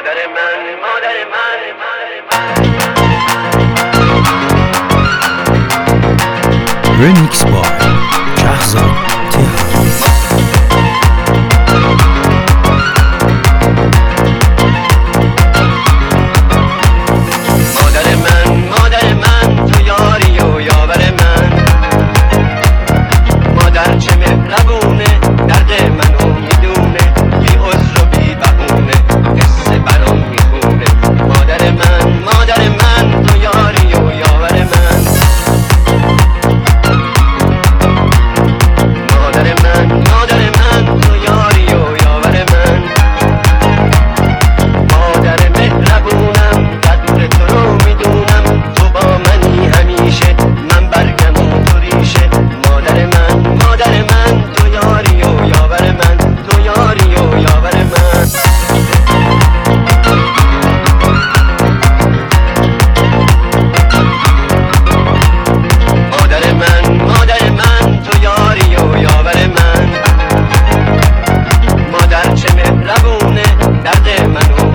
Remix by Shahzad Tehran. مادر من تو یاری و یاور من، مادر چه مهربونه، درد منو میدونه، بی عذر و بی بهونه قصه برام میخونه. مادر من تو یاری و یاور من، مادر من تو یاری و یاور من، مادر مهربونم، قدر تو رو میدونم، تو با منی همیشه، من برگم و تو ریشه. مادر من تو یاری و یاور من، تو یاری و یاور من. مادر من تو یاری و یاور من، مادر چه مهربونه، درد منو